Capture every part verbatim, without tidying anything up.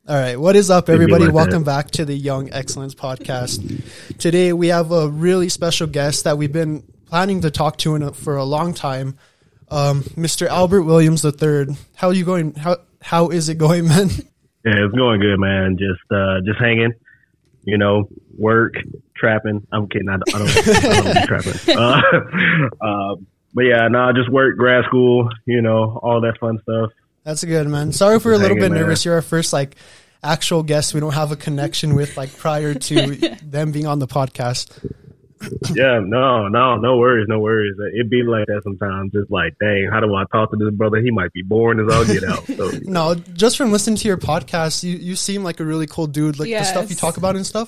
All right. What is up, everybody? like Welcome that. back to the Young Excellence Podcast. Today, we have a really special guest that we've been planning to talk to in a, for a long time, um, Mister Albert Williams the third. How are you going? How How is it going, man? Yeah, it's going good, man. Just uh, just hanging, you know, work, trapping. I'm kidding. I, don't- I don't, I don't be trapping. Uh, uh, but yeah, no, just work, grad school, you know, all that fun stuff. That's good, man. Sorry if we're a little Hanging, bit nervous. man. You're our first like actual guest we don't have a connection with like prior to them being on the podcast. Yeah, no, no, no worries, no worries. It be like that sometimes. It's like, dang, how do I talk to this brother? He might be boring as all get out. So No, just from listening to your podcast, you, you seem like a really cool dude, like Yes. the stuff you talk about and stuff.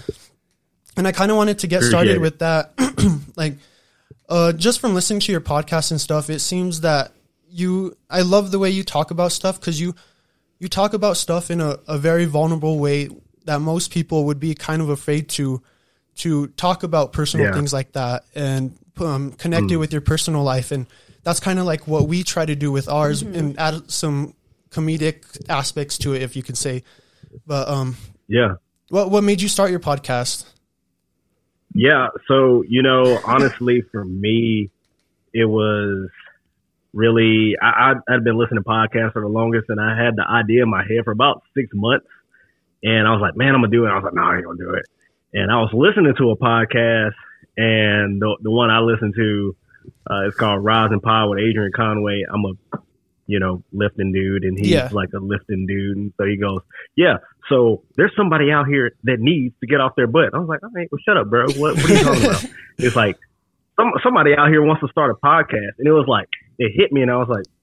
And I kind of wanted to get Appreciate started it. with that. like, uh, just from listening to your podcast and stuff, it seems that you, I love the way you talk about stuff because you, you talk about stuff in a, a very vulnerable way that most people would be kind of afraid to, to talk about personal Yeah. things like that and um, connect it Mm. with your personal life. And that's kind of like what we try to do with ours Mm-hmm. and add some comedic aspects to it, if you can say. But um, yeah. what what made you start your podcast? Yeah, so, you know, honestly, for me, it was really, I, I, I'd been listening to podcasts for the longest, and I had the idea in my head for about six months, and I was like, man, I'm going to do it. I was like, no, I ain't going to do it. And I was listening to a podcast, and the the one I listened to uh, is called Rise and Power with Adrian Conway. I'm a, you know, lifting dude, and he's Yeah. like a lifting dude, and so he goes, yeah, so there's somebody out here that needs to get off their butt. I was like, all right, well, shut up, bro. What, what are you talking about? It's like, some, somebody out here wants to start a podcast. And it was like, it hit me and I was like,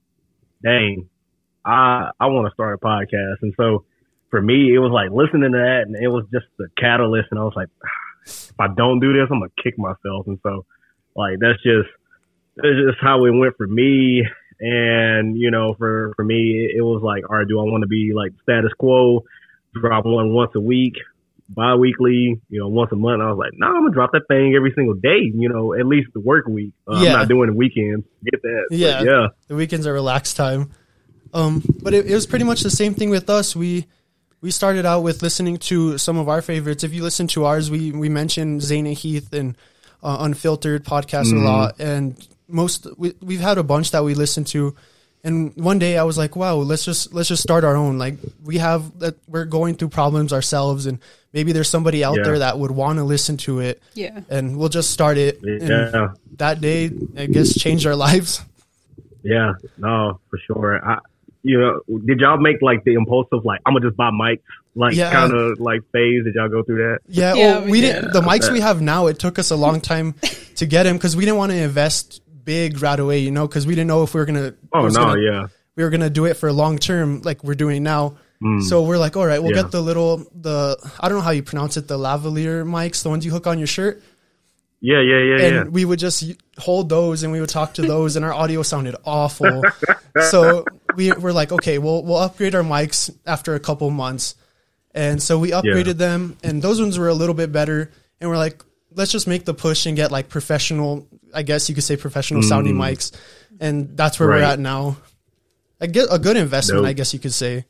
dang, I, I want to start a podcast. And so for me, it was like listening to that and it was just the catalyst. And I was like, if I don't do this, I'm going to kick myself. And so like, that's just, that's just how it went for me. And, you know, for, for me, it was like, all right, do I want to be like status quo, drop one once a week, bi-weekly, you know, once a month? I was like, no, nah, I'm going to drop that thing every single day, you know, at least the work week. Uh, Yeah. I'm not doing the weekends. Get that. But Yeah, yeah. the weekends are relaxed time. Um, but it, it was pretty much the same thing with us. We we started out with listening to some of our favorites. If you listen to ours, we we mentioned Zane and Heath and uh, Unfiltered podcast Mhm. a lot, and most we, we've had a bunch that we listen to. And one day I was like, wow, let's just let's just start our own. Like we have that we're going through problems ourselves, and maybe there's somebody out Yeah. there that would want to listen to it, Yeah. and we'll just start it. And Yeah. that day, I guess, changed our lives. Yeah. No, for sure. I, you know, did y'all make like the impulsive, like, I'm going to just buy mics, like Yeah. kind of like phase? Did y'all go through that? Yeah, Yeah, well, we we did. didn't. The mics we have now, it took us a long time to get them because we didn't want to invest big right away, you know, because we didn't know if we were gonna. it Oh, was no. gonna- Yeah. We were gonna do it for long term, like we're doing now. Mm. So we're like, all right, we'll Yeah. get the little the I don't know how you pronounce it, the lavalier mics, the ones you hook on your shirt, Yeah. Yeah. Yeah. and Yeah. we would just hold those and we would talk to those, and our audio sounded awful. So we were like, okay, we'll we'll upgrade our mics after a couple months. And so we upgraded them, and those ones were a little bit better. And we're like, let's just make the push and get like professional, I guess you could say professional sounding Mm. mics. And that's where we're Right. at now. I get a good investment, Dope. I guess you could say.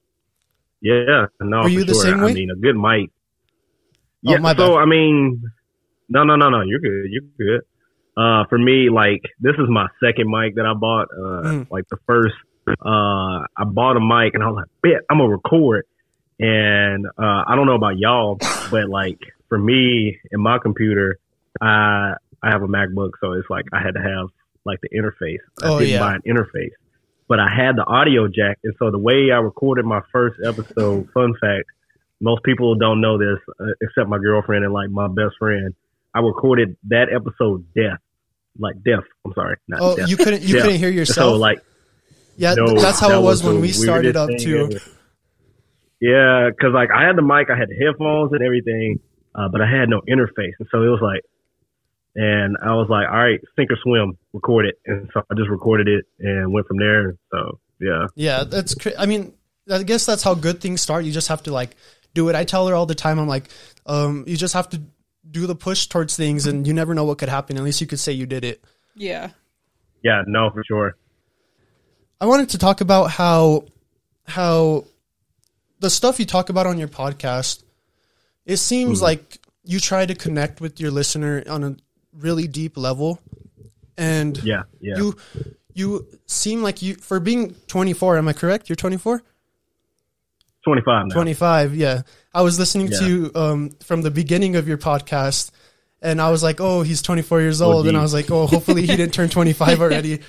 Yeah, no, Were you for the sure. same way? I mean, a good mic. Oh, Yeah, my so bad. I mean, no, no, no, no, you're good, you're good. Uh, for me, like this is my second mic that I bought. Uh, Mm. like the first, uh, I bought a mic and I was like, bet I'm gonna record. And uh, I don't know about y'all, but like for me in my computer, I I have a MacBook, so it's like I had to have like the interface. I Oh, didn't yeah. buy an interface. But I had the audio jack, and so the way I recorded my first episode, fun fact, most people don't know this uh, except my girlfriend and like my best friend. I recorded that episode deaf, like deaf. I'm sorry, not Oh, deaf. you couldn't you Deaf. couldn't hear So yourself? like, yeah, no, th- that's how that it was the when we started up weirdest thing too. ever. Yeah, because like I had the mic, I had the headphones and everything, uh, but I had no interface, and so it was like. And I was like, all right, sink or swim, record it. And so I just recorded it and went from there. So, yeah. Yeah, that's. Cra- I mean, I guess that's how good things start. You just have to like do it. I tell her all the time. I'm like, um, you just have to do the push towards things, and you never know what could happen. At least you could say you did it. Yeah. Yeah, no, for sure. I wanted to talk about how how the stuff you talk about on your podcast, it seems mm-hmm. like you try to connect with your listener on a really deep level. And yeah, yeah. you you seem like you, for being twenty-four, am I correct? You're twenty-four? twenty-five now. twenty-five, yeah. I was listening yeah. to you um, from the beginning of your podcast, and I was like, oh, he's twenty-four years old. Oh, and I was like, oh, hopefully he didn't turn twenty-five already.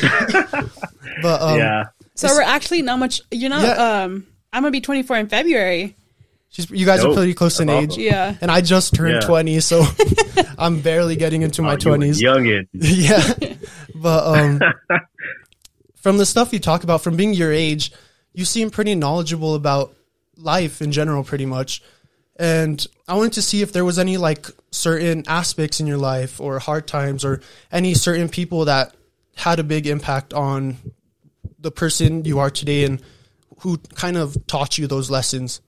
But um, yeah. So we're actually not much, you know, yeah. um, I'm going to be twenty-four in February. She's, you guys Dope. are pretty close in awesome. age. Yeah. And I just turned yeah. twenty, so I'm barely getting into my oh, twenties. Youngin. Yeah. But um, from the stuff you talk about, from being your age, you seem pretty knowledgeable about life in general, pretty much. And I wanted to see if there was any like certain aspects in your life or hard times or any certain people that had a big impact on the person you are today and who kind of taught you those lessons.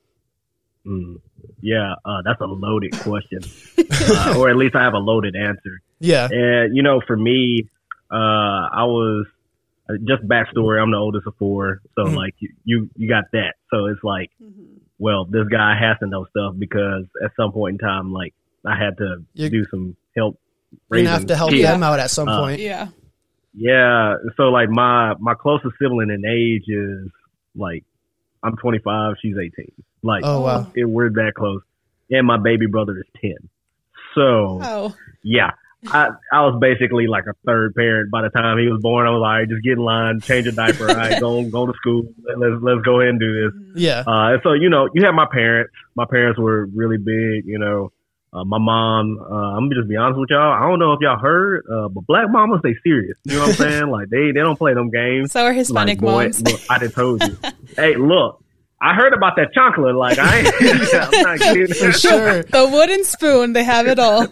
Mm, yeah, uh, that's a loaded question, uh, or at least I have a loaded answer. Yeah, and you know, for me, uh, I was uh, just backstory. I'm the oldest of four, so mm-hmm. like you, you, you got that. So it's like, mm-hmm. well, this guy has to know stuff because at some point in time, like I had to You're, do some help. You're gonna have to help kids. them out at some uh, point. Yeah, yeah. So like my my closest sibling in age is like I'm twenty-five, she's eighteen. Like, oh, wow. it, we're that close. And my baby brother is ten. So, oh. yeah, I, I was basically like a third parent by the time he was born. I was like, all right, just get in line, change a diaper, all right, go, go to school. Let's, let's go ahead and do this. Yeah. Uh, and so, you know, you have my parents. My parents were really big, you know. Uh, my mom, uh, I'm gonna just be honest with y'all. I don't know if y'all heard, uh, but black mamas, they serious. You know what I'm saying? Like, they, they don't play them games. So are Hispanic like, boy, moms. Look, I done told you. Hey, look. I heard about that chocolate. Like, I ain't, I'm not kidding. For sure. The wooden spoon, they have it all.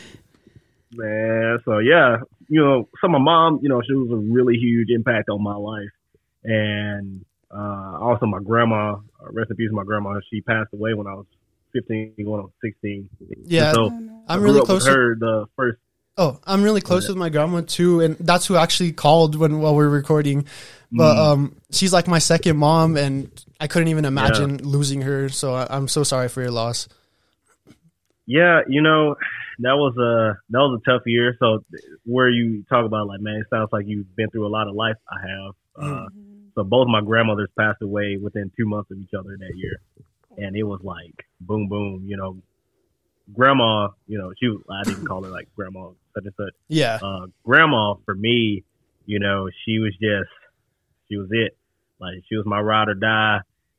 Man, so yeah, you know, so my mom, you know, she was a really huge impact on my life. And uh, also my grandma, uh, rest in peace, my grandma, she passed away when I was fifteen, going on sixteen. Yeah, and so I'm I really grew close up with her the first. Oh, I'm really close with my grandma too, and that's who actually called when while we were recording. But um, she's like my second mom, and I couldn't even imagine yeah. losing her. So I, I'm so sorry for your loss. Yeah, you know, that was a that was a tough year. So where you talk about like, man, it sounds like you've been through a lot of life. I have. Mm-hmm. Uh, so both my grandmothers passed away within two months of each other that year, and it was like boom, boom. You know, grandma. You know, she was, I didn't call her like grandma such and such. Yeah. Uh, grandma for me, you know, she was just. She was it. Like, she was my ride or die.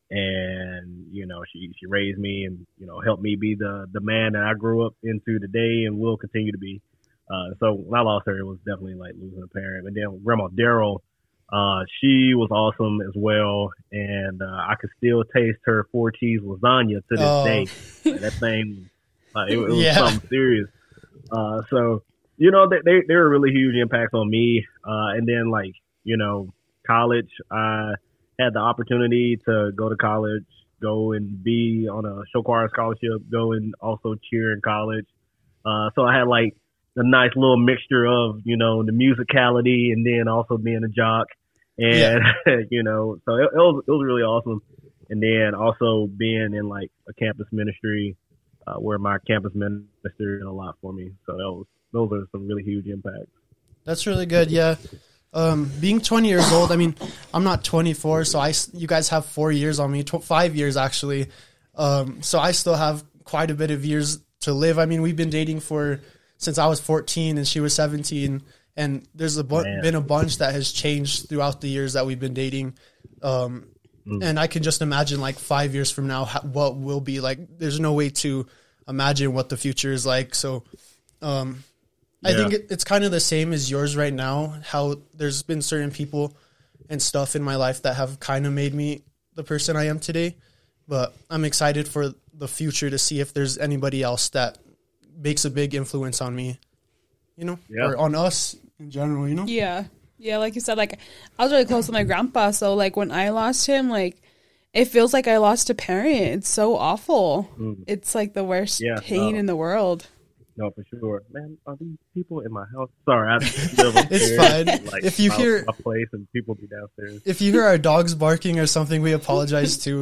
And, you know, she, she raised me and, you know, helped me be the, the man that I grew up into today and will continue to be. Uh, so when I lost her, it was definitely like losing a parent. And then Grandma Daryl, uh, she was awesome as well. And, uh, I could still taste her four cheese lasagna to this oh. day. Like, that thing, uh, it, it was yeah. something serious. Uh, so, you know, they, they, they were really huge impacts on me. Uh, and then like, you know, college, I had the opportunity to go to college, go and be on a show choir scholarship, go and also cheer in college. Uh, so I had like a nice little mixture of, you know, the musicality and then also being a jock. And, yeah. you know, so it, it was it was really awesome. And then also being in like a campus ministry uh, where my campus minister did a lot for me. So that was, those are some really huge impacts. That's really good, yeah. Um, being twenty years old, I mean, I'm not twenty-four, so I, you guys have four years on me, tw- five years actually. Um, so I still have quite a bit of years to live. I mean, we've been dating for, since I was fourteen and she was seventeen, and there's a bu- been a bunch that has changed throughout the years that we've been dating. Um, mm. And I can just imagine like five years from now, how, what will be like. There's no way to imagine what the future is like. So, um, I yeah. think it, it's kind of the same as yours right now, how there's been certain people and stuff in my life that have kind of made me the person I am today. But I'm excited for the future to see if there's anybody else that makes a big influence on me, you know, yeah. or on us in general, you know? Yeah. Yeah, like you said, like, I was really close with my grandpa, so, like, when I lost him, like, it feels like I lost a parent. It's so awful. Mm. It's, like, the worst yeah, pain uh, in the world. No, for sure. Man, are these people in my house? Sorry, I live upstairs. It's fine. Like, if you my, hear my place and people be downstairs. If you hear our dogs barking or something, we apologize too.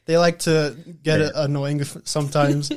they like to get yeah. annoying sometimes.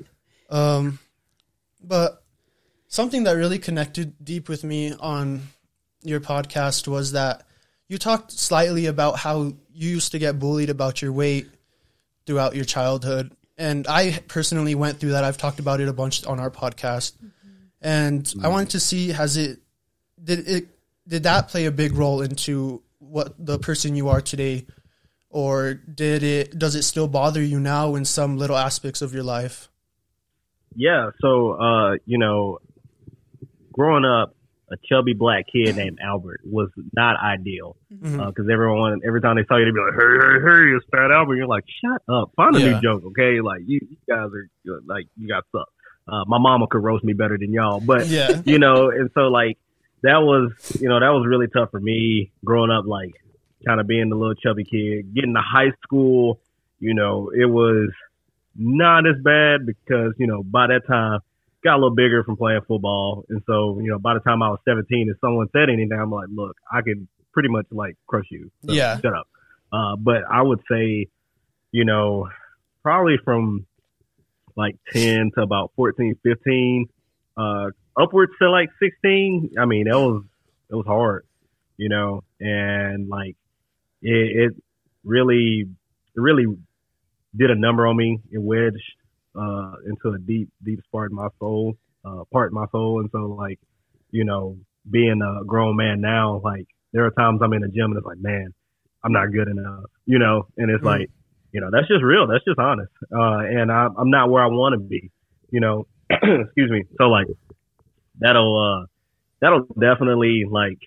um, but something that really connected deep with me on your podcast was that you talked slightly about how you used to get bullied about your weight throughout your childhood. And I personally went through that. I've talked about it a bunch on our podcast. Mm-hmm. And mm-hmm. I wanted to see, has it, did it, did that play a big role into what the person you are today? Or did it, does it still bother you now in some little aspects of your life? Yeah. So, uh, you know, growing up, a chubby black kid named Albert was not ideal because mm-hmm. uh, everyone, every time they saw you, they'd be like, "Hey, hey, hey, it's Fat Albert." You're like, "Shut up! Find a yeah. new joke, okay? Like you, you guys are like, you got sucked." Uh, my mama could roast me better than y'all, but yeah. you know, and so like that was, you know, that was really tough for me growing up, like kind of being the little chubby kid. Getting to high school, you know, it was not as bad because you know by that time. Got a little bigger from playing football. And so, you know, by the time I was seventeen, if someone said anything, I'm like, look, I could pretty much like crush you. So yeah. Shut up. Uh, but I would say, you know, probably from like ten to about fourteen, fifteen, uh, upwards to like sixteen. I mean, that was, it was hard, you know, and like it, it really, it really did a number on me. It wedged uh, into a deep, deep part of my soul, uh, part of my soul. And so like, you know, being a grown man now, like there are times I'm in the gym and it's like, man, I'm not good enough, you know? And it's mm-hmm. like, you know, that's just real. That's just honest. Uh, and I, I'm not where I want to be, you know, excuse me. So like, that'll, uh, that'll definitely like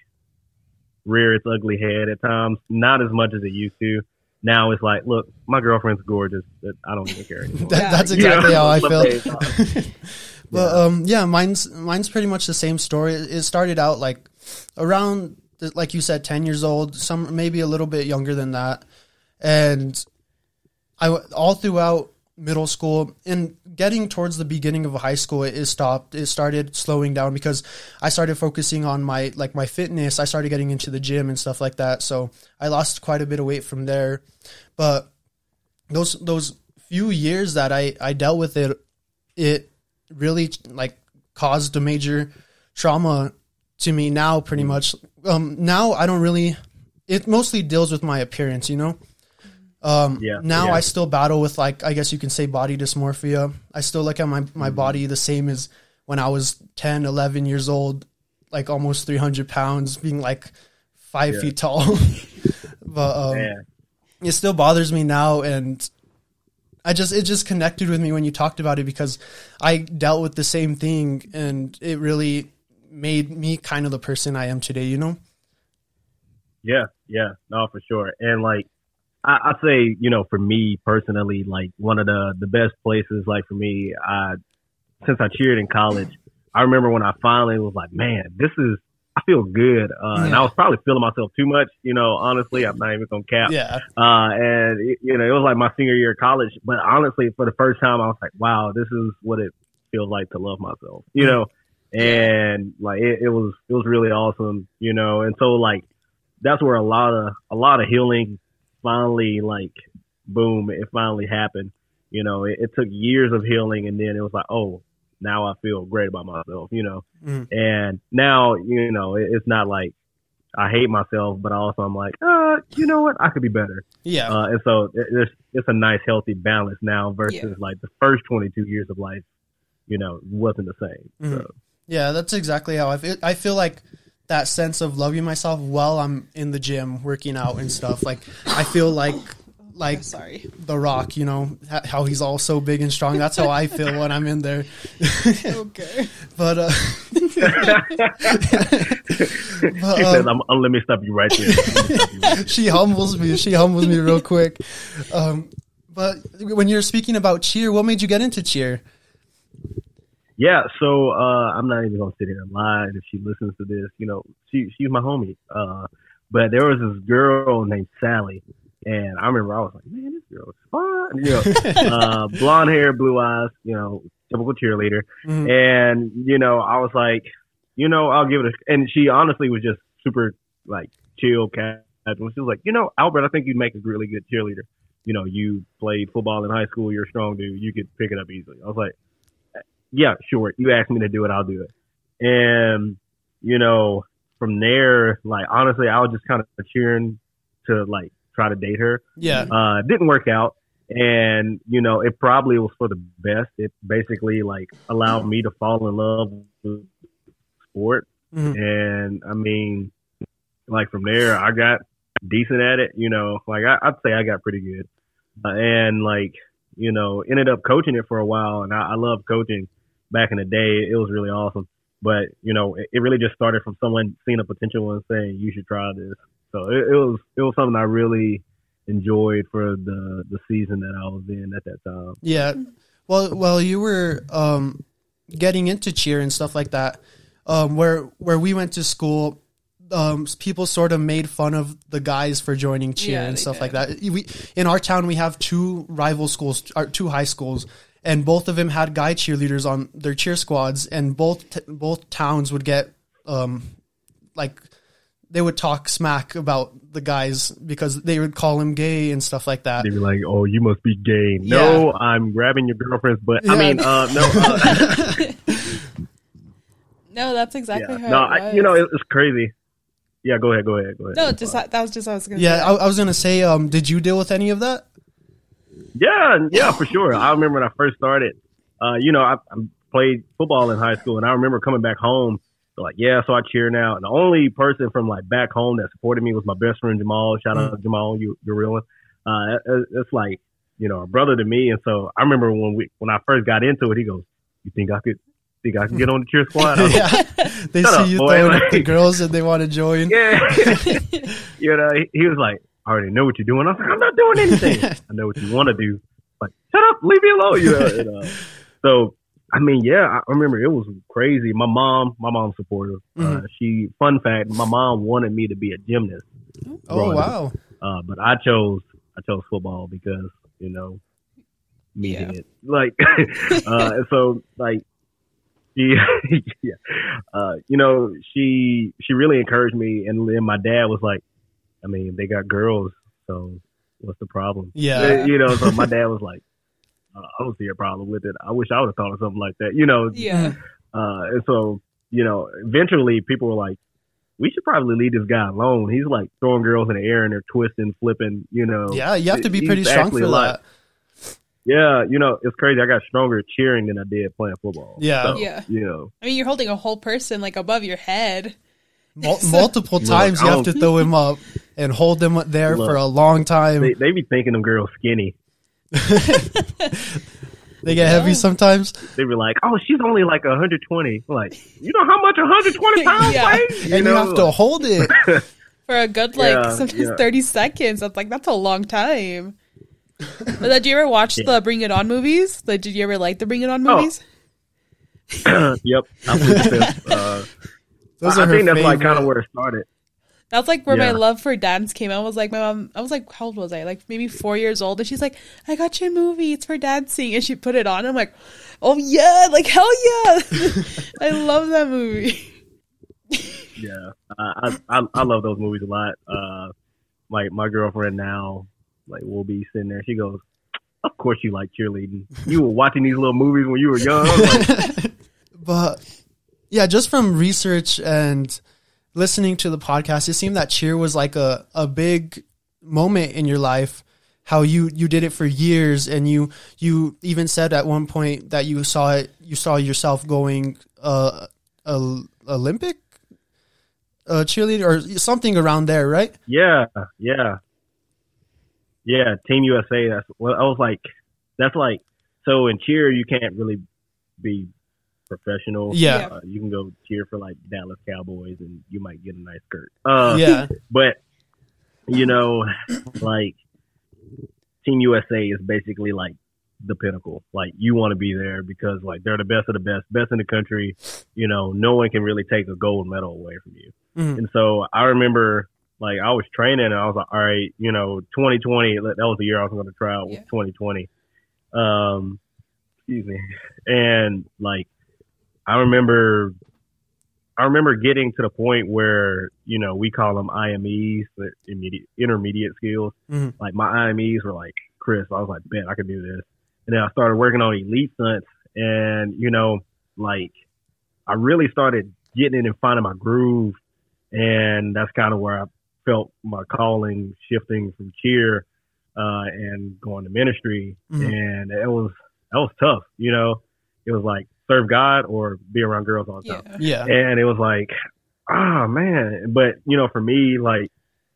rear its ugly head at times. Not as much as it used to. Now it's like, look, my girlfriend's gorgeous. I don't even care anymore. that, that's exactly you know? how I feel. But um, yeah, mine's mine's pretty much the same story. It started out like around, like you said, ten years old. Some maybe a little bit younger than that, and I all throughout middle school and getting towards the beginning of high school, it, it stopped. It started slowing down because I started focusing on my like my fitness. I started getting into the gym and stuff like that. So I lost quite a bit of weight from there. But those those few years that I, I dealt with it, it really like caused a major trauma to me now pretty much. Um, now I don't really, it mostly deals with my appearance, you know? Um, yeah, now yeah. I still battle with like, I guess you can say body dysmorphia. I still look at my, my mm-hmm. body the same as when I was ten, eleven years old, like almost three hundred pounds, being like five yeah. feet tall. But, um, Man. it still bothers me now. And I just, it just connected with me when you talked about it because I dealt with the same thing and it really made me kind of the person I am today, you know? Yeah. Yeah. No, for sure. And like, I, I'd say, you know, for me personally, like one of the, the best places, like for me, I, since I cheered in college, I remember when I finally was like, man, this is, I feel good. Uh, yeah. And I was probably feeling myself too much, you know, honestly, I'm not even going to cap. Yeah. Uh, and it, you know, it was like my senior year of college, but honestly, for the first time, I was like, wow, this is what it feels like to love myself, you know? And like, it, it was, it was really awesome, you know? And so like, that's where a lot of, a lot of healing finally, like, boom, it finally happened. You know, it, it took years of healing, and then it was like, oh, now I feel great about myself, you know. Mm. And now, you know, it, it's not like I hate myself, but also I'm like, uh, you know what, I could be better. Yeah. Uh, and so it, it's, it's a nice, healthy balance now versus yeah. like the first twenty-two years of life, you know, wasn't the same. Mm. So. Yeah, that's exactly how I feel. I feel like that sense of loving myself while I'm in the gym working out and stuff. Like I feel like like sorry. The Rock, you know, how he's all so big and strong. That's how I feel when I'm in there. Okay. But uh but, she um, says, I'm, let me stop you right there. She humbles me. She humbles me real quick. Um but when you're speaking about cheer, what made you get into cheer? Yeah, so uh, I'm not even gonna sit here and lie. If she listens to this, you know, she she's my homie. Uh, but there was this girl named Sally, and I remember I was like, man, this girl is fun. You know, uh, blonde hair, blue eyes, you know, typical cheerleader. Mm-hmm. And you know, I was like, you know, I'll give it a. And she honestly was just super like chill, casual. She was like, you know, Albert, I think you'd make a really good cheerleader. you know, you played football in high school, you're a strong dude, you could pick it up easily. I was like, yeah, sure. You asked me to do it, I'll do it. And, you know, from there, like, honestly, I was just kind of cheering to, like, try to date her. Yeah. Uh, didn't work out. And, you know, it probably was for the best. It basically, like, allowed me to fall in love with sport. Mm-hmm. And, I mean, like, from there, I got decent at it. You know, like, I, I'd say I got pretty good. Uh, and, like, you know, ended up coaching it for a while. And I, I loved coaching back in the day. It was really awesome. But, you know, it, it really just started from someone seeing a potential and saying, you should try this. So it, it was it was something I really enjoyed for the, the season that I was in at that time. Yeah. Well, well, you were um, getting into cheer and stuff like that. Um, where where we went to school, um, people sort of made fun of the guys for joining cheer yeah, and stuff did. like that. We, in our town, we have two rival schools, or two high schools. And both of them had guy cheerleaders on their cheer squads, and both t- both towns would get, um, like, they would talk smack about the guys because they would call him gay and stuff like that. They'd be like, "Oh, you must be gay." Yeah. No, I'm grabbing your girlfriend's butt. Yeah. I mean, uh, no. Uh, no, that's exactly yeah. how. No, it was. I, you know, it, it's crazy. Yeah, go ahead, go ahead, go ahead. No, just that was just what I was gonna. Yeah, say. I, I was gonna say, um, did you deal with any of that? Yeah, yeah, for sure. I remember when I first started, uh, you know, I, I played football in high school, and I remember coming back home, like, yeah, so I cheer now. And the only person from, like, back home that supported me was my best friend, Jamal. Shout out to Jamal, you, you're real one. Uh, it, it's like, you know, a brother to me. And so I remember when we when I first got into it, he goes, you think I could think I can get on the cheer squad? yeah. Like, they see up, you boy. throwing like, up the girls and they want to join. Yeah. you know, he, he was like, I already know what you're doing. I was like, I'm not doing anything. I know what you want to do. Like, shut up, leave me alone. You know, and, uh, so, I mean, yeah, I remember it was crazy. My mom, my mom's supportive. Mm-hmm. Uh, she, fun fact, my mom wanted me to be a gymnast. Oh, wow. Uh, but I chose, I chose football because, you know, me yeah. it. Like, uh, so, like, she, yeah, uh, you know, she, she really encouraged me. And then my dad was like, I mean, they got girls, so what's the problem? Yeah. You know, so my dad was like, uh, I don't see a problem with it. I wish I would have thought of something like that, you know? Yeah. Uh, and so, you know, eventually people were like, we should probably leave this guy alone. He's like throwing girls in the air and they're twisting, flipping, you know. Yeah, you have to be pretty strong for that. Yeah, you know, it's crazy. I got stronger cheering than I did playing football. Yeah. So, yeah. You know. I mean, you're holding a whole person like above your head. Mul- multiple times Look, you have to throw him up and hold them there Look, for a long time. They, they be thinking them girls skinny. They get heavy sometimes. They be like, "Oh, she's only like one hundred twenty." I'm like, you know how much one hundred twenty pounds yeah. weighs? You and know? You have to hold it for a good like yeah, sometimes yeah. thirty seconds. That's like that's a long time. But did you ever watch yeah. the Bring It On movies? Like, did you ever like the Bring It On movies? Oh. Yep, I believe uh, Those I, are I think that's favorite. Like kind of where it started. That's like where yeah. my love for dance came. I was like, my mom, I was like, how old was I? Like maybe four years old. And she's like, I got you a movie. It's for dancing. And she put it on. I'm like, oh yeah, like hell yeah. I love that movie. Yeah. Uh, I, I I love those movies a lot. Uh, like my girlfriend now, like we'll be sitting there. She goes, of course you like cheerleading. You were watching these little movies when you were young. Like, but yeah, just from research and listening to the podcast, it seemed that cheer was like a, a big moment in your life, how you, you did it for years. And you, you even said at one point that you saw it, you saw yourself going, uh, a, Olympic, uh, cheerleader or something around there, right? Yeah. Yeah. Yeah. Team U S A. That's well, I was like, that's like, so in cheer, you can't really be professional. Yeah. Uh, you can go cheer for like Dallas Cowboys and you might get a nice skirt. Uh, yeah. But, you know, like Team U S A is basically like the pinnacle. Like you want to be there because like they're the best of the best, best in the country. You know, no one can really take a gold medal away from you. Mm-hmm. And so I remember like I was training and I was like, all right, you know, twenty twenty, that was the year I was going to try out, yeah. was twenty twenty. Um, excuse me. And like, I remember, I remember getting to the point where, you know, we call them I M Es, intermediate, intermediate skills. Mm-hmm. Like my I M Es were like Chris. I was like, man, I can do this. And then I started working on elite stunts, and you know, like I really started getting in and finding my groove, and that's kind of where I felt my calling shifting from cheer uh, and going to ministry. Mm-hmm. And it was that was tough, you know. It was like serve God or be around girls all the time. Yeah. yeah. And it was like, oh man. But you know, for me, like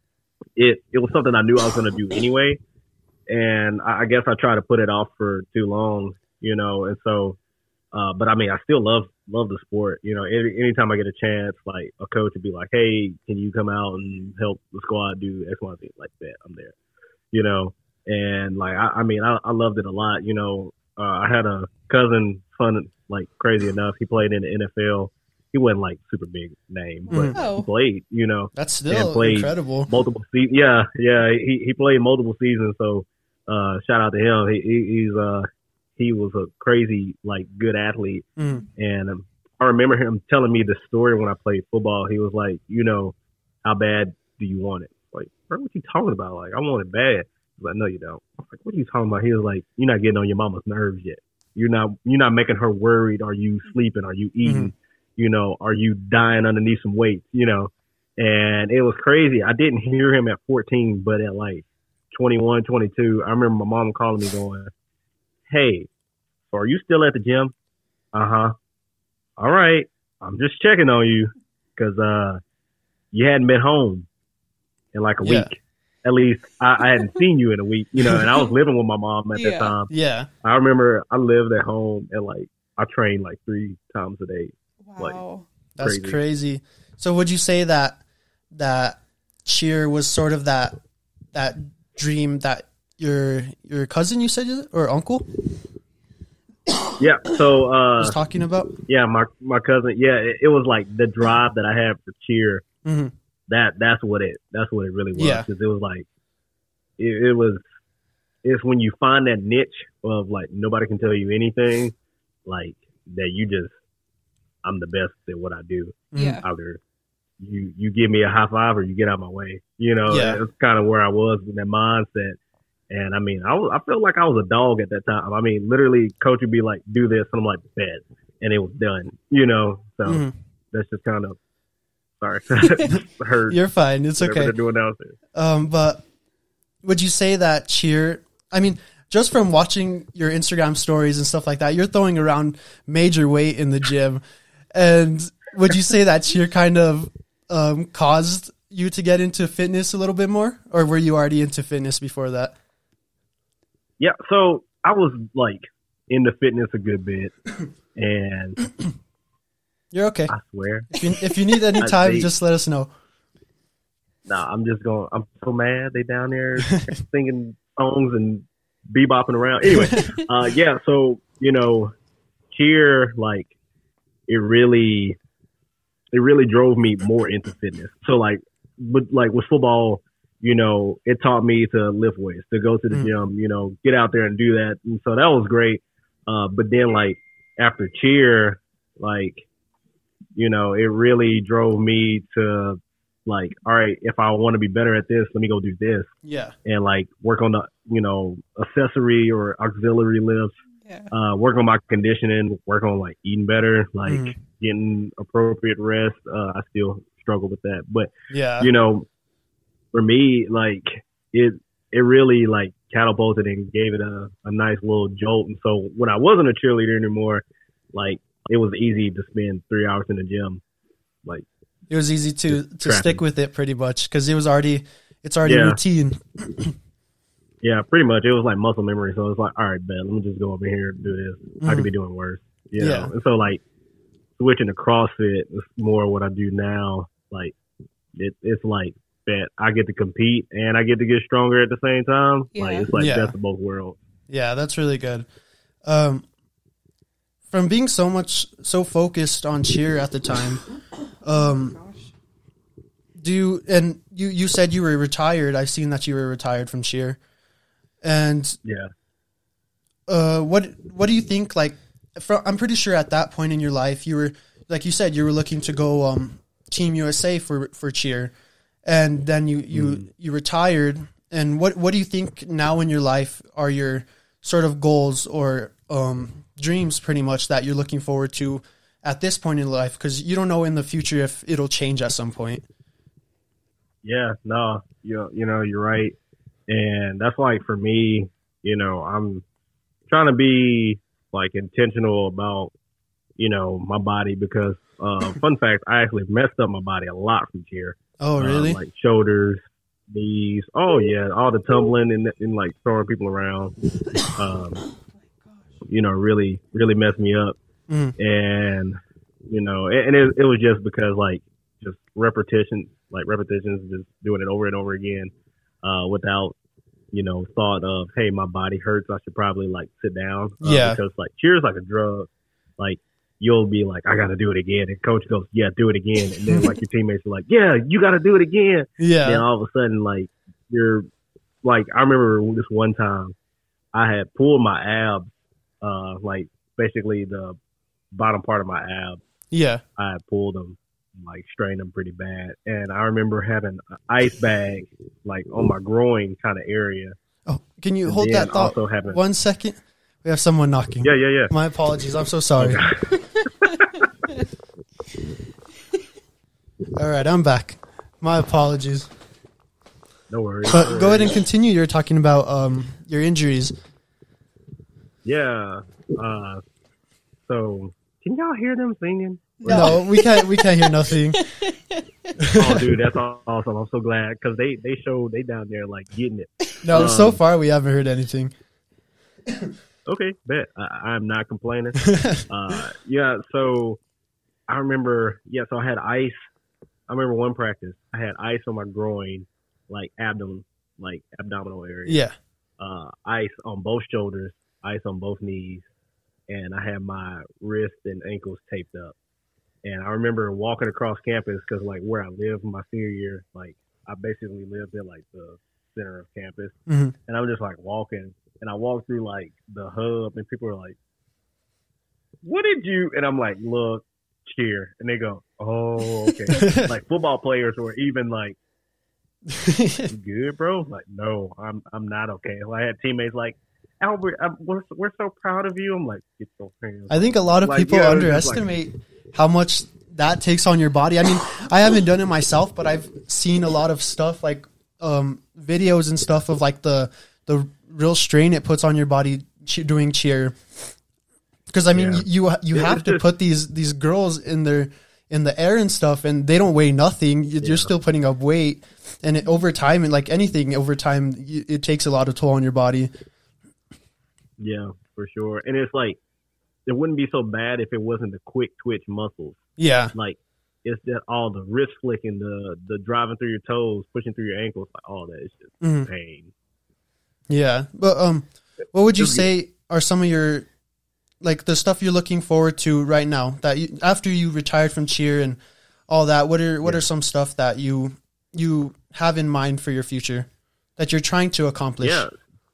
it it was something I knew I was going to do anyway. And I, I guess I tried to put it off for too long, you know. And so, uh, but I mean, I still love love the sport. You know, any, anytime I get a chance, like a coach would be like, hey, can you come out and help the squad do X, Y, Z? Like that, I'm there, you know. And like, I, I mean, I, I loved it a lot. You know, uh, I had a cousin, fun, like crazy enough. He played in the N F L. He wasn't like super big name, but oh. he played, you know. That's still incredible. Multiple seasons. Yeah, yeah. He he played multiple seasons. So uh, shout out to him. He, he he's uh he was a crazy like good athlete, mm. and um, I remember him telling me the story when I played football. He was like, you know, how bad do you want it? Like, bro, what you talking about? Like, I want it bad. I was like, no, you don't. I was like, what are you talking about? He was like, you're not getting on your mama's nerves yet. You're not you're not making her worried. Are you sleeping? Are you eating? Mm-hmm. You know, are you dying underneath some weight? You know, and it was crazy. I didn't hear him at fourteen, but at like twenty-one, twenty-two, I remember my mom calling me going, hey, so are you still at the gym? Uh-huh. All right. I'm just checking on you because uh, you hadn't been home in like a yeah. week. At least I, I hadn't seen you in a week, you know, and I was living with my mom at yeah. that time. Yeah. I remember I lived at home and like I trained like three times a day. Wow. Like, that's crazy. crazy. So would you say that that cheer was sort of that that dream that your your cousin you said or uncle yeah so uh was talking about? Yeah, my my cousin. Yeah, it, it was like the drive that I had for cheer. Mm-hmm. That that's what it that's what it really was. Yeah. Because it was like it, it was it's when you find that niche of like nobody can tell you anything, like that you just I'm the best at what I do. Yeah. Either you you give me a high five or you get out of my way. You know, yeah. that's kind of where I was with that mindset. And I mean, I was, I felt like I was a dog at that time. I mean, literally, coach would be like, "Do this," and I'm like, "Bet," and it was done. You know, so mm-hmm. that's just kind of sorry. Heard You're fine. It's okay. They're doing downstairs. Um, but would you say that cheer? I mean, just from watching your Instagram stories and stuff like that, you're throwing around major weight in the gym. And would you say that cheer kind of um, caused you to get into fitness a little bit more, or were you already into fitness before that? Yeah, so I was like into fitness a good bit, and you're okay. I swear. If you, if you need any time, just let us know. Nah, I'm just going. I'm so mad they down there singing songs and bebopping around. Anyway, uh, yeah. So you know, cheer like it really, it really drove me more into fitness. So like, with like with football. You know, it taught me to lift weights, to go to the mm. gym, you know, get out there and do that. And so that was great. Uh, but then, like, after cheer, like, you know, it really drove me to, like, all right, if I want to be better at this, let me go do this. Yeah. And, like, work on the, you know, accessory or auxiliary lifts. Yeah. Uh, work on my conditioning, work on, like, eating better, like, mm. getting appropriate rest. Uh, I still struggle with that. But, yeah, you know, for me, like it, it really like catapulted and gave it a, a nice little jolt. And so when I wasn't a cheerleader anymore, like it was easy to spend three hours in the gym. Like it was easy to, to stick with it pretty much because it was already, it's already yeah. routine. Yeah, pretty much. It was like muscle memory. So it's like, all right, man, let me just go over here and do this. Mm-hmm. I could be doing worse. You know? Yeah. And so like switching to CrossFit is more what I do now. Like it, it's like, that I get to compete and I get to get stronger at the same time. Yeah. Like it's like yeah. best of both worlds. Yeah, that's really good. Um, from being so much so focused on cheer at the time, um, do you, and you you said you were retired. I've seen that you were retired from cheer, and yeah. Uh, what what do you think? Like, from, I'm pretty sure at that point in your life, you were like you said you were looking to go um Team U S A for for cheer. And then you, you, mm. you retired, and what what do you think now in your life are your sort of goals or um, dreams, pretty much, that you're looking forward to at this point in life? Because you don't know in the future if it'll change at some point. Yeah, no, you you know, you're right, and that's like for me, you know, I'm trying to be like intentional about, you know, my body because, uh, fun fact, I actually messed up my body a lot from cheer. Oh, really? Uh, like shoulders, knees. Oh yeah, all the tumbling and, and like throwing people around. Um, you know, really, really messed me up. Mm. And you know, and it, it was just because like just repetition, like repetitions, just doing it over and over again, uh, without, you know, thought of, hey, my body hurts, I should probably like sit down. Uh, yeah. Because like cheer is like a drug. Like you'll be like, I got to do it again, and coach goes, yeah, do it again, and then like your teammates are like, yeah, you got to do it again. Yeah. And all of a sudden, like you're like, I remember this one time, I had pulled my abs, uh, like basically the bottom part of my abs. Yeah. I had pulled them, like strained them pretty bad. And I remember having an ice bag like on my groin kind of area. Oh, can you and hold that thought also having, one second? We have someone knocking. Yeah, yeah, yeah. My apologies. I'm so sorry. Okay. All right, I'm back. My apologies. No worries. But no worries. Go ahead and continue. You're talking about um, your injuries. Yeah. Uh, so, can y'all hear them singing? No, we can't. We can't hear nothing. Oh, dude, that's awesome! I'm so glad because they they showed they down there like getting it. No, um, so far we haven't heard anything. Okay, bet I, I'm not complaining. uh, yeah, so I remember. Yeah, so I had ice. I remember one practice. I had ice on my groin, like abdomen, like abdominal area. Yeah. Uh, ice on both shoulders, ice on both knees, and I had my wrist and ankles taped up. And I remember walking across campus because, like, where I lived my senior year, like, I basically lived in, like, the center of campus. Mm-hmm. And I was just, like, walking. And I walked through, like, the hub, and people were like, what did you? And I'm like, look, cheer. And they go, oh, okay. Like, football players were even, like, you good, bro? Like, no, I'm I'm not okay. Well, I had teammates like, Albert, I'm, we're, we're so proud of you. I'm like, get your hands. I think a lot of like, people yeah, underestimate like, how much that takes on your body. I mean, I haven't done it myself, but I've seen a lot of stuff like um, videos and stuff of like the the real strain it puts on your body che- doing cheer. Because I mean, yeah. you you yeah, have to just, put these these girls in their in the air and stuff, and they don't weigh nothing. You're yeah. still putting up weight, and it, over time, and like anything, over time, you, it takes a lot of toll on your body. Yeah, for sure. And it's like, it wouldn't be so bad if it wasn't the quick twitch muscles. Yeah. Like, it's that all the wrist flicking, the the driving through your toes, pushing through your ankles, like all that is just mm-hmm. pain. Yeah. But um, what would you say are some of your, like, the stuff you're looking forward to right now that you, after you retired from cheer and all that, what are what yeah. are some stuff that you you have in mind for your future that you're trying to accomplish? Yeah.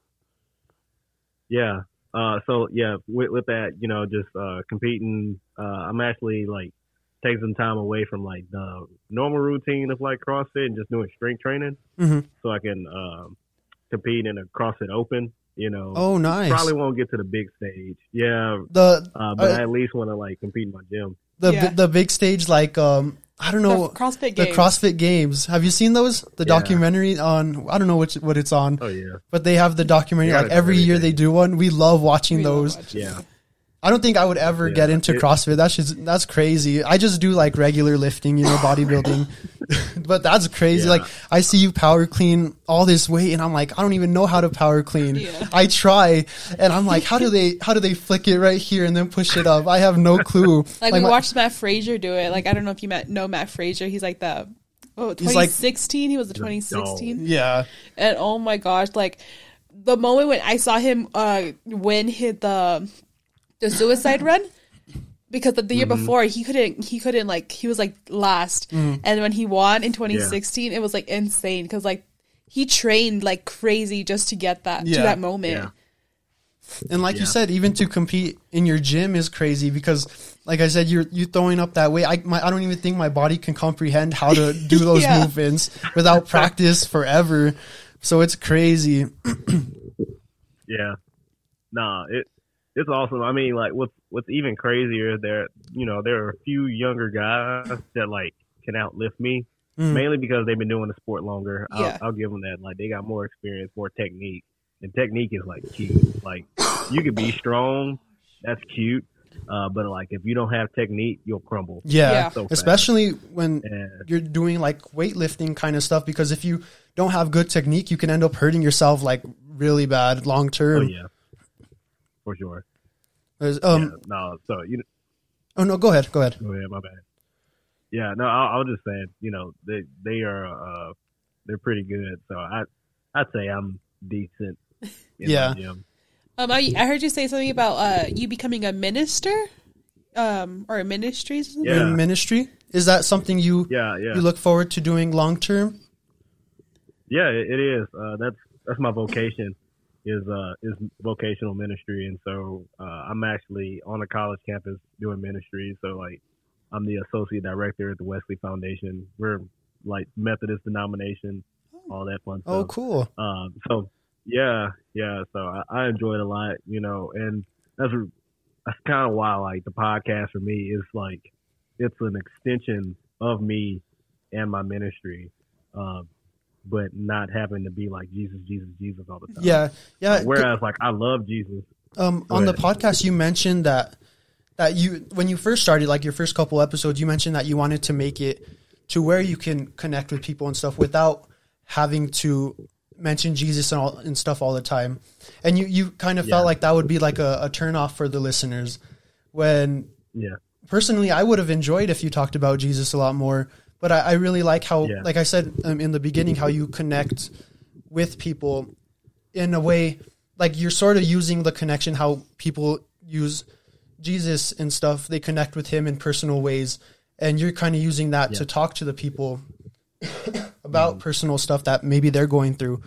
Yeah. Uh, so yeah, with, with that, you know, just, uh, competing, uh, I'm actually like taking some time away from like the normal routine of like CrossFit and just doing strength training mm-hmm. so I can, um, compete in a CrossFit Open, you know. Oh, nice. Probably won't get to the big stage. Yeah. The, uh, but uh, I at least want to like compete in my gym. The, yeah. the big stage, like, um, I don't know. The CrossFit the Games. CrossFit Games. Have you seen those? The yeah. documentary on, I don't know which, what it's on. Oh, yeah. But they have the documentary, like every year they do one. We love watching we those. Love watching. Yeah. I don't think I would ever yeah. get into it, CrossFit. That's just, that's crazy. I just do like regular lifting, you know, bodybuilding. But that's crazy. Yeah. Like I see you power clean all this weight and I'm like, I don't even know how to power clean. Yeah. I try and I'm like, how do they, how do they flick it right here and then push it up? I have no clue. Like, like we my, watched Matt Frazier do it. Like, I don't know if you met, know Matt Frazier. He's like the, oh, twenty sixteen. Like, he was the twenty sixteen. Yeah. And oh my gosh, like the moment when I saw him, uh, win hit the, the suicide run, because the, the year mm-hmm. before he couldn't he couldn't like he was like last mm. and when he won in twenty sixteen yeah. it was like insane because like he trained like crazy just to get that yeah. to that moment. Yeah. And like yeah. you said, even to compete in your gym is crazy because like I said, you're you throwing up that weight. I my, I don't even think my body can comprehend how to do those yeah. movements without practice forever. So it's crazy. Yeah. Nah, it it's awesome. I mean, like what's what's even crazier there, you know, there are a few younger guys that like can outlift me, mm. mainly because they've been doing the sport longer. Yeah. I'll, I'll give them that. Like they got more experience, more technique, and technique is like key. Like you can be strong, that's cute, uh, but like if you don't have technique, you'll crumble. Yeah, yeah. So especially when and, you're doing like weightlifting kind of stuff, because if you don't have good technique, you can end up hurting yourself like really bad long term. Oh yeah, for sure. Um, yeah, no, so you. Oh no, go ahead. Go ahead. Go ahead. My bad. Yeah, no, I, I was just saying, you know, they they are uh, they're pretty good. So I I'd say I'm decent. In yeah. The gym. Um, I, I heard you say something about uh you becoming a minister, um, or a ministry. Yeah. In ministry, is that something you yeah yeah you look forward to doing long term? Yeah, it, it is. Uh, that's that's my vocation. Is uh is vocational ministry, and so uh, I'm actually on a college campus doing ministry. So like I'm the associate director at the Wesley Foundation. We're like Methodist denomination, all that fun stuff. Oh, cool. Um, so yeah, yeah. So I, I enjoy it a lot, you know, and that's that's kind of why like the podcast for me is like it's an extension of me and my ministry. Um, but not having to be like Jesus, Jesus, Jesus all the time. Yeah, yeah. Uh, whereas, like, I love Jesus. Um, on the podcast, you mentioned that that you when you first started, like your first couple episodes, you mentioned that you wanted to make it to where you can connect with people and stuff without having to mention Jesus and all and stuff all the time. And you you kind of yeah. felt like that would be like a, a turn off for the listeners. When yeah, personally, I would have enjoyed if you talked about Jesus a lot more. But I, I really like how, yeah. like I said um, in the beginning, how you connect with people in a way, like you're sort of using the connection, how people use Jesus and stuff. They connect with him in personal ways. And you're kind of using that yeah. to talk to the people about mm. personal stuff that maybe they're going through.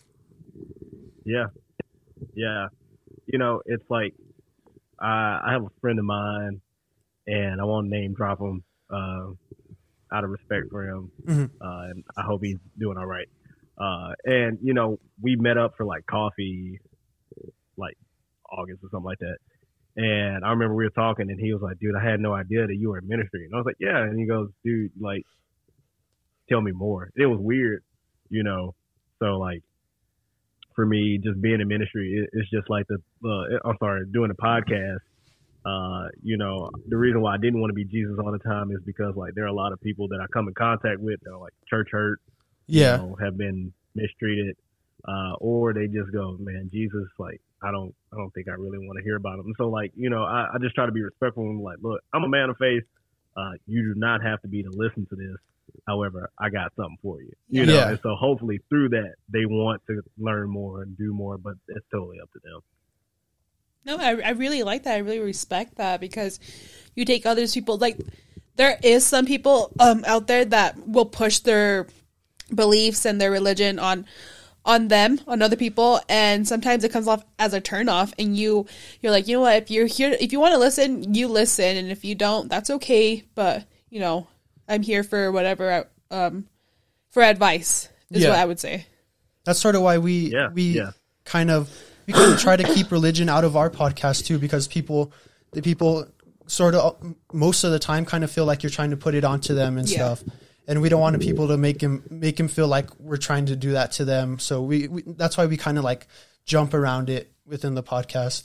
Yeah. Yeah. You know, it's like, uh, I have a friend of mine and I won't name drop him, uh, out of respect for him. Mm-hmm. Uh, and I hope he's doing all right. Uh, and, you know, we met up for like coffee, like August or something like that. And I remember we were talking and he was like, dude, I had no idea that you were in ministry. And I was like, yeah. And he goes, dude, like, tell me more. It was weird, you know? So like, for me, just being in ministry, it, it's just like the, uh, I'm sorry, doing a podcast. Uh, you know, the reason why I didn't want to be Jesus all the time is because like there are a lot of people that I come in contact with that are like church hurt, yeah, you know, have been mistreated, uh, or they just go, man, Jesus, like I don't, I don't think I really want to hear about him. And so like, you know, I, I just try to be respectful and like, look, I'm a man of faith. Uh, you do not have to be to listen to this. However, I got something for you, you know, yeah. and so hopefully through that they want to learn more and do more, but it's totally up to them. No, I, I really like that. I really respect that because you take others people like there is some people um out there that will push their beliefs and their religion on on them, on other people, and sometimes it comes off as a turnoff. And you you're like, you know what, if you're here, if you want to listen, you listen, and if you don't, that's okay. But you know, I'm here for whatever um for advice is yeah. what I would say. That's sort of why we yeah, we yeah. kind of. We kind of try to keep religion out of our podcast too, because people, the people sort of most of the time kind of feel like you're trying to put it onto them and yeah. stuff. And we don't want people to make him, make him feel like we're trying to do that to them. So we, we that's why we kind of like jump around it within the podcast.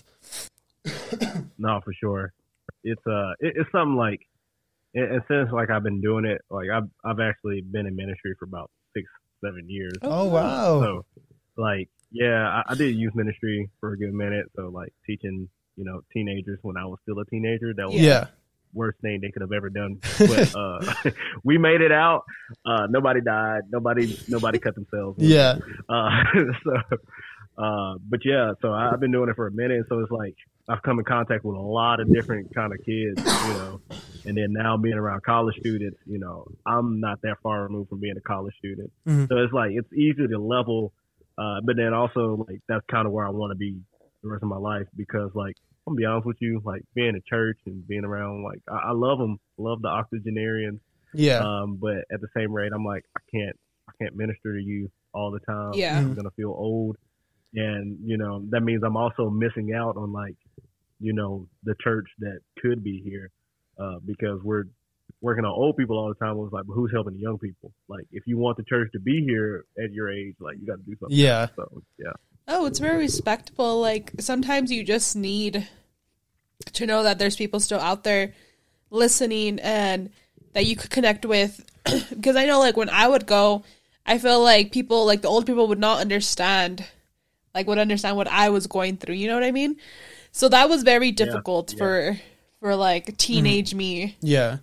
No, for sure. It's uh, it, it's something like, and since like I've been doing it, like I've, I've actually been in ministry for about six, seven years. Oh, wow. So like, yeah, I, I did youth ministry for a good minute. So like teaching, you know, teenagers when I was still a teenager. That was yeah. the worst thing they could have ever done. But uh, we made it out. Uh, nobody died. Nobody, nobody cut themselves. Yeah. Uh, so, uh, but yeah, so I, I've been doing it for a minute. So it's like I've come in contact with a lot of different kind of kids, you know, and then now being around college students, you know, I'm not that far removed from being a college student. Mm-hmm. So it's like, it's easy to level. Uh, but then also, like, that's kind of where I want to be the rest of my life because, like, I'm going to be honest with you, like, being in church and being around, like, I, I love them, love the octogenarians. Yeah. Um, but at the same rate, I'm like, I can't, I can't minister to you all the time. Yeah. I'm gonna feel old, and you know that means I'm also missing out on like, you know, the church that could be here, uh, because we're working on old people all the time. It was like, but who's helping the young people? Like, if you want the church to be here at your age, like you got to do something. Yeah. So yeah. Oh, it's very respectable. Like sometimes you just need to know that there's people still out there listening and that you could connect with. Because I know, like, when I would go, I feel like people, like the old people would not understand, like would understand what I was going through. You know what I mean? So that was very difficult yeah, yeah. for, for like teenage mm. me. Yeah.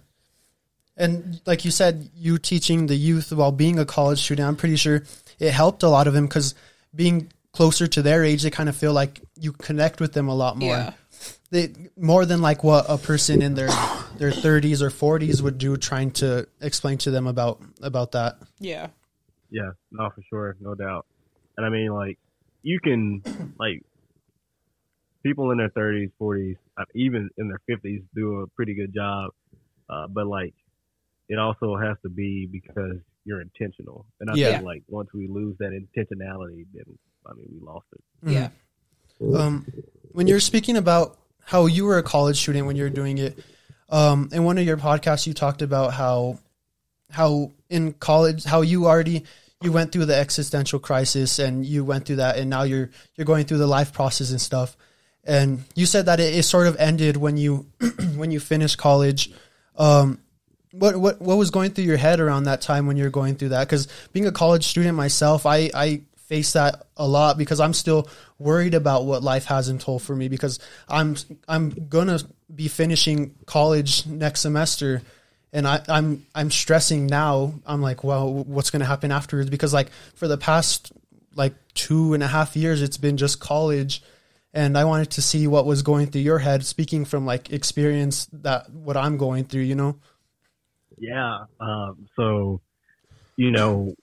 And like you said, you teaching the youth while being a college student, I'm pretty sure it helped a lot of them because being closer to their age, they kind of feel like you connect with them a lot more. Yeah. They, more than like what a person in their their thirties or forties would do trying to explain to them about about that. Yeah. Yeah, no, for sure, no doubt. And I mean, like, you can, like, people in their thirties, forties, even in their fifties do a pretty good job. Uh, but, like, it also has to be because you're intentional. And I yeah. think, like, once we lose that intentionality, then, I mean, we lost it. Yeah. Um, when you're speaking about how you were a college student when you were doing it, um, in one of your podcasts, you talked about how, how in college, how you already, you went through the existential crisis and you went through that and now you're, you're going through the life process and stuff. And you said that it, it sort of ended when you, when you finished college. Um, what, what, what was going through your head around that time when you're going through that? Cause being a college student myself, I, I, face that a lot because I'm still worried about what life has in toll for me because I'm I'm gonna be finishing college next semester and I, I'm I'm stressing now. I'm like, well, what's gonna happen afterwards? Because like for the past like two and a half years it's been just college and I wanted to see what was going through your head, speaking from like experience that what I'm going through, you know? Yeah. Um so you know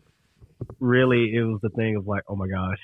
really, it was the thing of like, oh my gosh,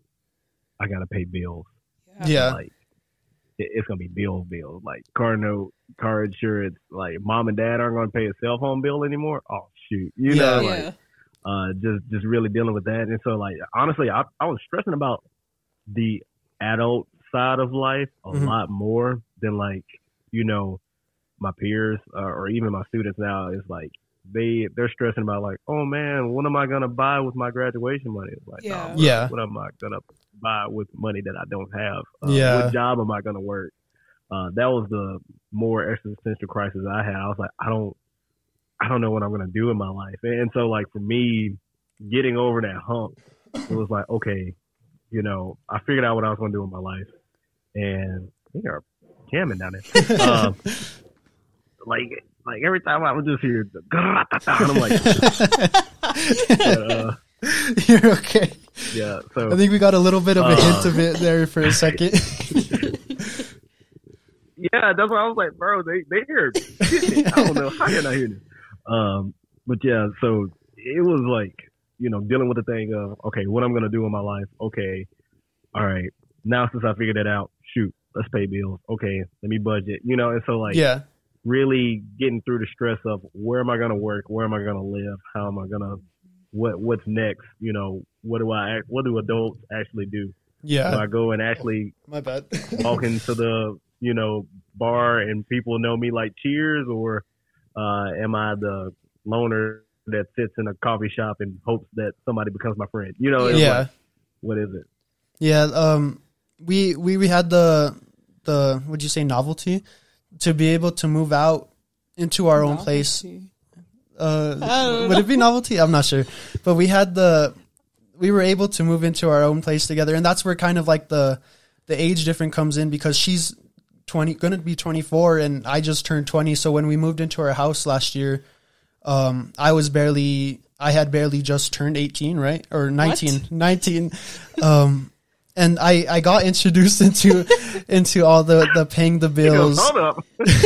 I gotta pay bills. Yeah, yeah. Like it, it's gonna be bill bills, like car note, car insurance. Like mom and dad aren't gonna pay a cell phone bill anymore. Oh shoot, you yeah. know, yeah. like uh, just just really dealing with that. And so, like honestly, I I was stressing about the adult side of life a mm-hmm. lot more than like you know my peers uh, or even my students now. Is like. They they're stressing about like, oh man, what am I gonna buy with my graduation money? It's like, yeah, oh, what, yeah. what am I gonna buy with money that I don't have? Uh, yeah, what job am I gonna work? Uh, that was the more existential crisis I had. I was like, I don't, I don't know what I'm gonna do in my life. And, and so like for me, getting over that hump, it was like, okay, you know, I figured out what I was gonna do in my life, and they are jamming down there. um, like. Like every time I would just hear, and I'm like, but, uh, you're okay. Yeah, so I think we got a little bit of a uh, hint of it there for a second. Yeah, that's why I was like, bro, they they hear. I don't know how you're not hearing it. Um, but yeah, so it was like, you know, dealing with the thing of, okay, what I'm gonna do in my life. Okay, all right, now since I figured that out, shoot, let's pay bills. Okay, let me budget. You know, and so like, yeah. really getting through the stress of where am I going to work? Where am I going to live? How am I going to, what, what's next? You know, what do I, what do adults actually do? Yeah. Do I go and actually my bad. walk into the, you know, bar and people know me like Cheers, or uh, am I the loner that sits in a coffee shop and hopes that somebody becomes my friend? You know, it's yeah. like, what is it? Yeah. Um, we, we, we had the, the, would you say novelty? To be able to move out into our novelty. own place. Uh, would it be novelty? I'm not sure. But we had the, we were able to move into our own place together. And that's where kind of like the, the age difference comes in because she's twenty, going to be twenty-four and I just turned twenty. So when we moved into our house last year, um, I was barely, I had barely just turned eighteen, right? Or nineteen, what? nineteen. Um, And I, I got introduced into into all the, the paying the bills, Hold up.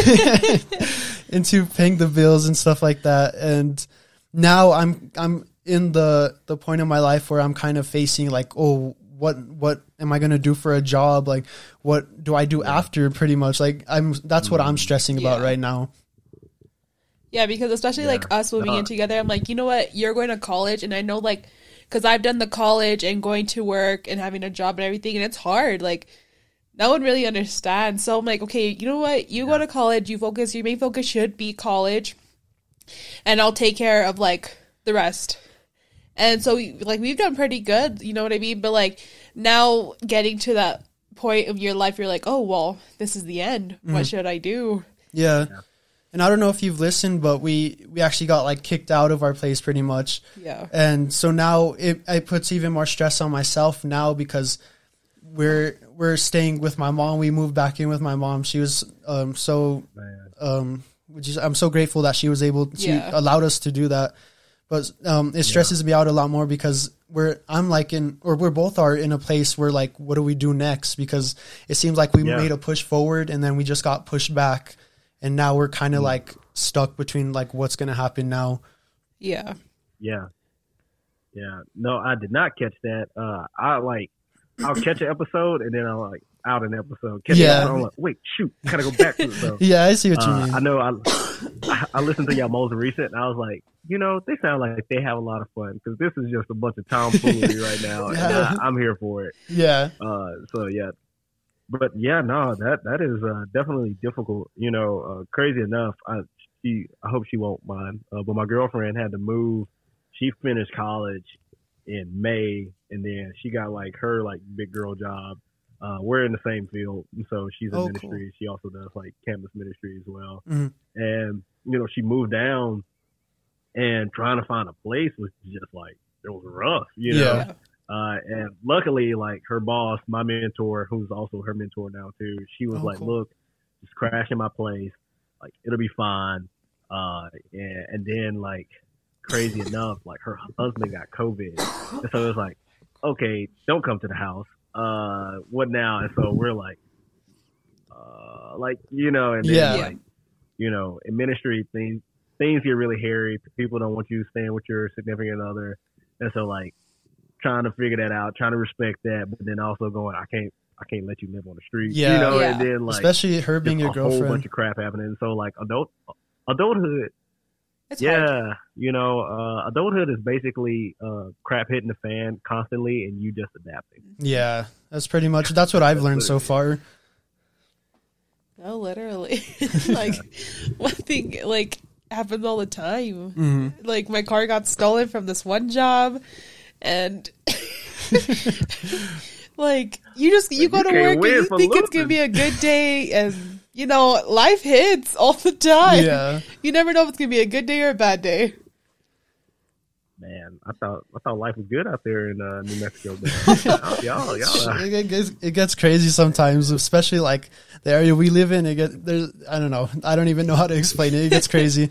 into paying the bills and stuff like that. And now I'm I'm in the, the point of my life where I'm kind of facing like, oh, what what am I gonna do for a job? Like, what do I do yeah. after? Pretty much, like I'm that's what I'm stressing yeah. about right now. Yeah, because especially yeah. like us moving uh, in together, I'm like, you know what? You're going to college, and I know like. because I've done the college and going to work and having a job and everything, and it's hard. Like, no one really understands. So I'm like, okay, you know what? You yeah. go to college, you focus, your main focus should be college, and I'll take care of, like, the rest. And so, like, we've done pretty good, you know what I mean? But, like, now getting to that point of your life, you're like, oh, well, this is the end. Mm. What should I do? Yeah. yeah. And I don't know if you've listened, but we, we actually got, like, kicked out of our place pretty much. Yeah. And so now it, it puts even more stress on myself now because we're we're staying with my mom. We moved back in with my mom. She was um, so um, which is, I'm so grateful that she was able to yeah. allowed us to do that. But um, it stresses yeah. me out a lot more because we're I'm like in or we're both are in a place where like what do we do next? Because it seems like we yeah. made a push forward and then we just got pushed back, and now we're kind of mm. like stuck between like what's gonna happen now. Yeah. Yeah. Yeah. No, I did not catch that. Uh, I like. I'll catch an episode and then I'll like out an episode. Catch yeah. Episode, I'm like, wait, shoot, I gotta go back to it though. Yeah, I see what you uh, mean. I know. I, I I listened to y'all most recent, and I was like, you know, they sound like they have a lot of fun because this is just a bunch of tomfoolery right now, yeah. and I, I'm here for it. Yeah. Uh. So yeah, but yeah, no, that that is uh, definitely difficult. You know, uh, crazy enough, I she I hope she won't mind. Uh, but my girlfriend had to move. She finished college in May, and then she got like her like big girl job. Uh, we're in the same field, and so she's in oh, ministry. Cool. She also does like campus ministry as well. Mm-hmm. And you know, she moved down, and trying to find a place was just like it was rough, you know. Yeah. Uh, and luckily, like her boss, my mentor, who's also her mentor now too, she was oh, like, cool. "Look, just crash in my place. Like it'll be fine." Uh, and, and then like. Crazy enough, like her husband got COVID, and so it was like, okay, don't come to the house. Uh, what now? And so we're like, uh, like you know, and then yeah. like, you know, in ministry things things get really hairy. People don't want you staying with your significant other, and so like trying to figure that out, trying to respect that, but then also going, I can't, I can't let you live on the street. Yeah, you know, yeah. and then like especially her being your a girlfriend, whole bunch of crap happening. So like adult adulthood. It's yeah, hard. you know, uh, adulthood is basically uh, crap hitting the fan constantly, and you just adapting. Yeah, that's pretty much that's what I've that's learned so far. No, literally, like one thing like happens all the time. Mm-hmm. Like my car got stolen from this one job, and like you just you go to work and you think losing. It's gonna be a good day, and. You know, life hits all the time. Yeah. You never know if it's gonna be a good day or a bad day. Man, I thought I thought life was good out there in uh, New Mexico. y'all, y'all. Uh, it, gets, it gets crazy sometimes, especially like the area we live in. It get there's I don't know. I don't even know how to explain it. It gets crazy.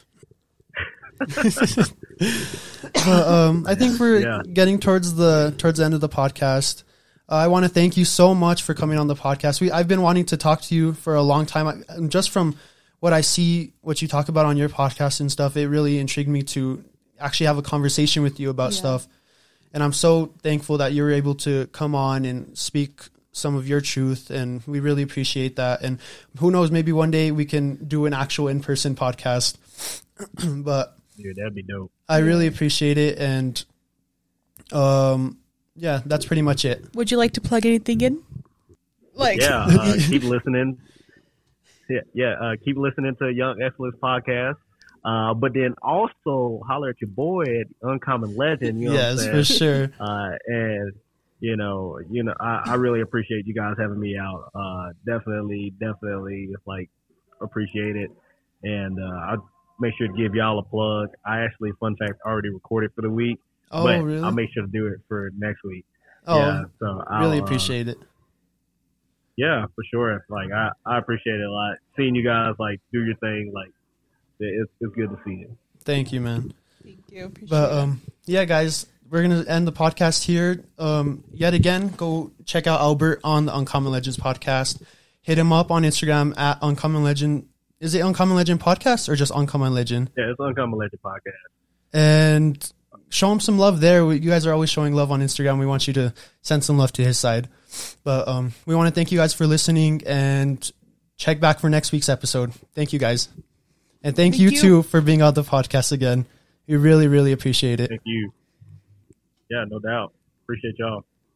But, um, I think we're yeah. getting towards the towards the end of the podcast. Uh, I want to thank you so much for coming on the podcast. We I've been wanting to talk to you for a long time. I, just from what I see, what you talk about on your podcast and stuff, it really intrigued me to actually have a conversation with you about yeah. stuff. And I'm so thankful that you were able to come on and speak some of your truth, and we really appreciate that. And who knows, maybe one day we can do an actual in-person podcast. But dude, that'd be dope. I really appreciate it, and um. Yeah, that's pretty much it. Would you like to plug anything in? Like, yeah, uh, keep listening. Yeah, yeah, uh, keep listening to Young Excellence podcast. Uh, but then also holler at your boy at Uncommon Legend. You know yes, what I'm for sure. Uh, and you know, you know, I, I really appreciate you guys having me out. Uh, definitely, definitely, like appreciate it. And uh, I'll make sure to give y'all a plug. I actually, fun fact, already recorded for the week. Oh, but really? I'll make sure to do it for next week. Oh, yeah, so I'll, really appreciate uh, it. Yeah, for sure. Like I, I appreciate it a lot. Seeing you guys like do your thing, like it's it's good to see you. Thank you, man. Thank you. Appreciate but um, yeah, guys, we're gonna end the podcast here. Um, yet again, go check out Albert on the Uncommon Legends podcast. Hit him up on Instagram at Uncommon Legend. Is it Uncommon Legend podcast or just Uncommon Legend? Yeah, it's Uncommon Legend podcast. And show him some love there. You guys are always showing love on Instagram. We want you to send some love to his side. But um, we want to thank you guys for listening, and check back for next week's episode. Thank you guys. And thank, thank you, you too for being on the podcast again. We really, really appreciate it. Thank you. Yeah, no doubt. Appreciate y'all.